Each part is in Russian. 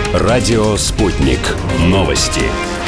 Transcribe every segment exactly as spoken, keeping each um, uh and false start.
Радио «Спутник». Новости.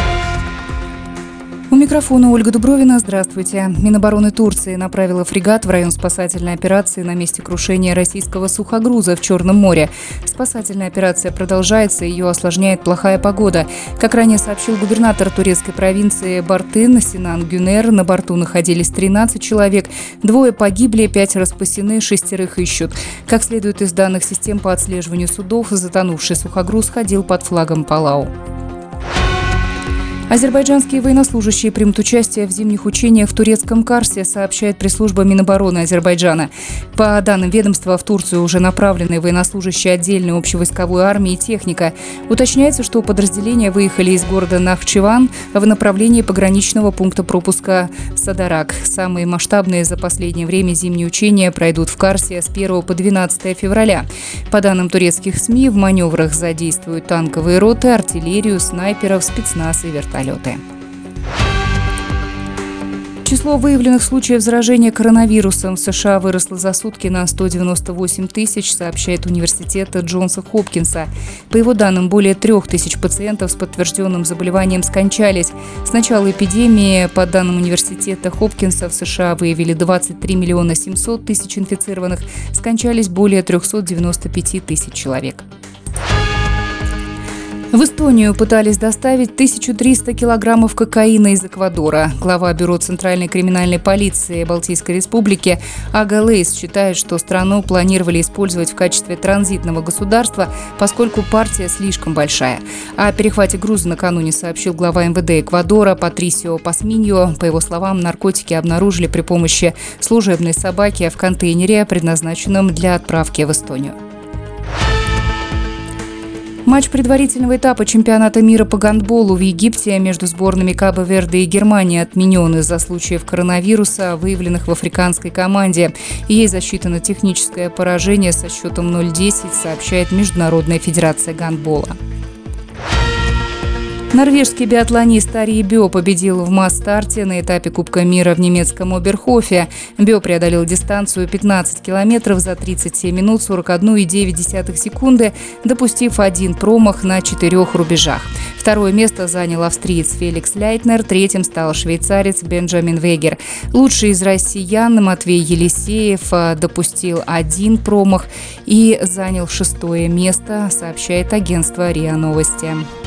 У микрофона Ольга Дубровина. Здравствуйте. Минобороны Турции направила фрегат в район спасательной операции на месте крушения российского сухогруза в Черном море. Спасательная операция продолжается, ее осложняет плохая погода. Как ранее сообщил губернатор турецкой провинции Бартын Синан Гюнер, на борту находились тринадцать человек. Двое погибли, пятеро спасены, шестерых ищут. Как следует из данных систем по отслеживанию судов, затонувший сухогруз ходил под флагом Палау. Азербайджанские военнослужащие примут участие в зимних учениях в турецком Карсе, сообщает пресс-служба Минобороны Азербайджана. По данным ведомства, в Турцию уже направлены военнослужащие отдельной общевойсковой армии и техника. Уточняется, что подразделения выехали из города Нахчеван в направлении пограничного пункта пропуска Садарак. Самые масштабные за последнее время зимние учения пройдут в Карсе с первого по двенадцатое февраля. По данным турецких СМИ, в маневрах задействуют танковые роты, артиллерию, снайперов, спецназ и вертолеты. Число выявленных случаев заражения коронавирусом в США выросло за сутки на сто девяносто восемь тысяч, сообщает университет Джонса Хопкинса. По его данным, более трех тысяч пациентов с подтвержденным заболеванием скончались. С начала эпидемии, по данным университета Хопкинса, в США выявили двадцать три миллиона семьсот тысяч инфицированных, скончались более триста девяносто пять тысяч человек. В Эстонию пытались доставить тысячу триста килограммов кокаина из Эквадора. Глава Бюро Центральной криминальной полиции Балтийской республики Ага Лейс считает, что страну планировали использовать в качестве транзитного государства, поскольку партия слишком большая. О перехвате груза накануне сообщил глава эм вэ дэ Эквадора Патрисио Пасминьо. По его словам, наркотики обнаружили при помощи служебной собаки в контейнере, предназначенном для отправки в Эстонию. Матч предварительного этапа чемпионата мира по гандболу в Египте между сборными Кабо-Верде и Германии отменен из-за случаев коронавируса, выявленных в африканской команде. Ей засчитано техническое поражение со счетом ноль десять, сообщает Международная федерация гандбола. Норвежский биатлонист Арье Бё победил в масс-старте на этапе Кубка мира в немецком Оберхофе. Бё преодолел дистанцию пятнадцать километров за тридцать семь минут сорок одна целых девять десятых секунды, допустив один промах на четырех рубежах. Второе место занял австриец Феликс Лейтнер, третьим стал швейцарец Бенджамин Вегер. Лучший из россиян Матвей Елисеев допустил один промах и занял шестое место, сообщает агентство РИА Новости.